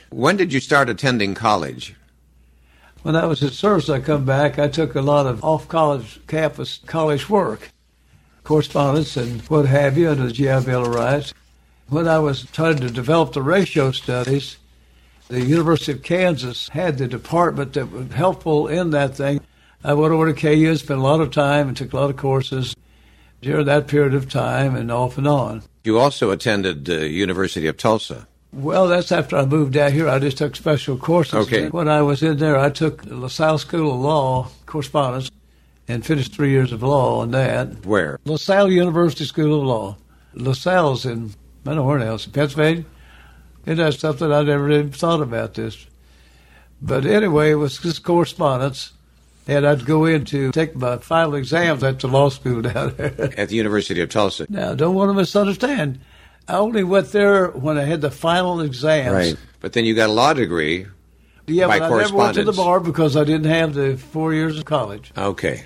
When did you start attending college? When I was in service, I come back, I took a lot of off-college campus college work, correspondence and what have you, under the GI Bill of Rights. When I was trying to develop the ratio studies, the University of Kansas had the department that was helpful in that thing. I went over to KU, spent a lot of time, and took a lot of courses during that period of time and off and on. You also attended the University of Tulsa. Well, that's after I moved out here. I just took special courses. Okay. When I was in there, I took the LaSalle School of Law correspondence and finished 3 years of law on that. Where? LaSalle University School of Law. LaSalle's in, I don't know where else, in Pennsylvania. And that's something I never even thought about this. But anyway, it was just correspondence. And I'd go in to take my final exams at the law school down there. At the University of Tulsa. Now, don't want to misunderstand. I only went there when I had the final exams. Right. But then you got a law degree Yeah, by but I never went to the correspondence. bar because I didn't have the 4 years of college. Okay.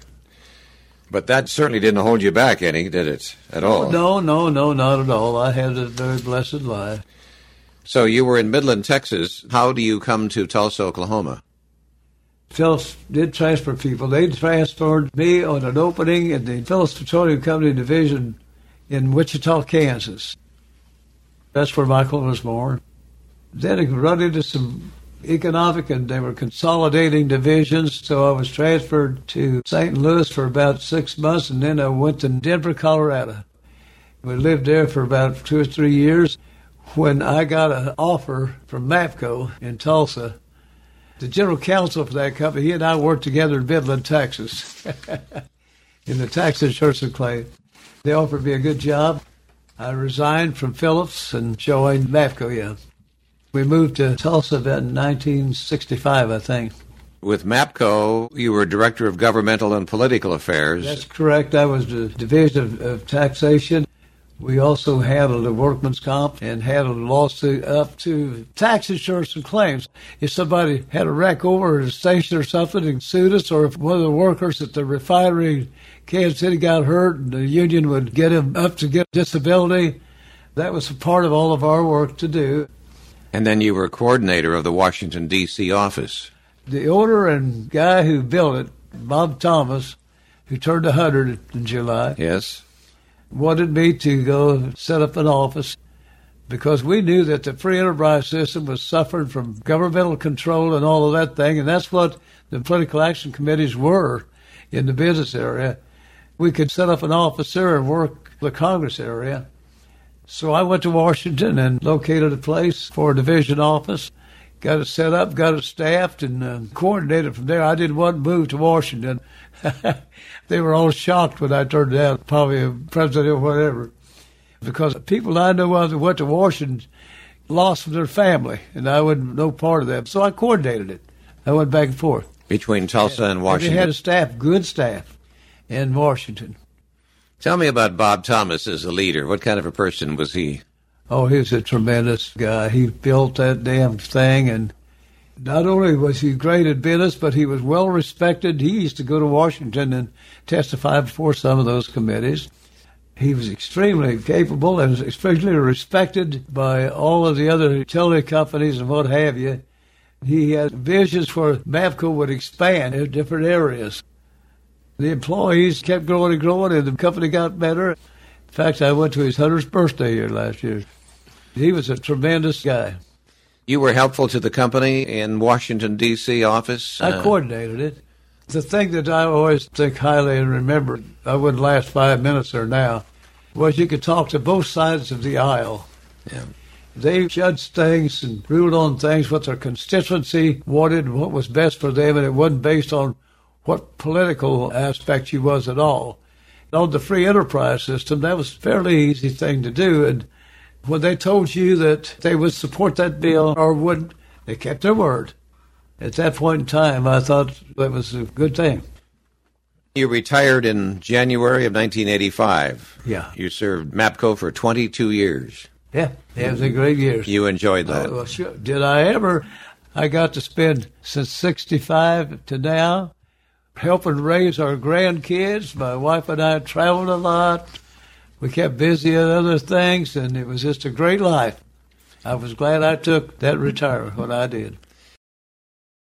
But that certainly didn't hold you back any, did it, at all? No, not at all. I had a very blessed life. So you were in Midland, Texas. How do you come to Tulsa, Oklahoma? Phillips did transfer people. They transferred me on an opening in the Phillips Petroleum Company division in Wichita, Kansas. That's where Michael was born. Then it run into some economic, and they were consolidating divisions, so I was transferred to St. Louis for about 6 months, and then I went to Denver, Colorado. We lived there for about 2 or 3 years. When I got an offer from MAPCO in Tulsa, the general counsel for that company, he and I worked together in Midland, Texas, in the tax insurance claim. They offered me a good job. I resigned from Phillips and joined MAPCO, yeah. We moved to Tulsa about in 1965, I think. With MAPCO, you were Director of Governmental and Political Affairs. That's correct. I was the Division of Taxation. We also handled the workman's comp and handled a lawsuit up to tax insurance and claims. If somebody had a wreck over at a station or something and sued us, or if one of the workers at the refinery in Kansas City got hurt and the union would get him up to get disability, that was a part of all of our work to do. And then you were coordinator of the Washington, D.C. office. The owner and guy who built it, Bob Thomas, who turned 100 in July, Yes. wanted me to go set up an office because we knew that the free enterprise system was suffering from governmental control and all of that thing, and that's what the political action committees were in the business area. We could set up an office there and work the Congress area. So I went to Washington and located a place for a division office, got it set up, got it staffed, and coordinated from there. I didn't want to move to Washington. They were all shocked when I turned down probably a president or whatever, because people I know that went to Washington lost their family, and I wasn't no part of that. So I coordinated it. I went back and forth. Between Tulsa and Washington. They had a staff, good staff, in Washington. Tell me about Bob Thomas as a leader. What kind of a person was he? Oh, he was a tremendous guy. He built that damn thing, and not only was he great at business, but he was well respected. He used to go to Washington and testify before some of those committees. He was extremely capable and especially respected by all of the other utility companies and what have you. He had visions where MAPCO would expand in different areas. The employees kept growing and growing, and the company got better. In fact, I went to his 100th birthday here last year. He was a tremendous guy. You were helpful to the company in Washington, D.C. office? I coordinated it. The thing that I always think highly and remember, I wouldn't last 5 minutes there now, was you could talk to both sides of the aisle. Yeah. They judged things and ruled on things what their constituency wanted and what was best for them, and it wasn't based on what political aspect you was at all. On the free enterprise system, that was a fairly easy thing to do, and when they told you that they would support that bill or wouldn't, they kept their word. At that point in time, I thought that was a good thing. You retired in January of 1985. Yeah. You served MAPCO for 22 years. Yeah, it was a great year. You enjoyed that. Well, sure. Did I ever? I got to spend, since 65 to now, helping raise our grandkids. My wife and I traveled a lot. We kept busy at other things, and it was just a great life. I was glad I took that retirement when I did.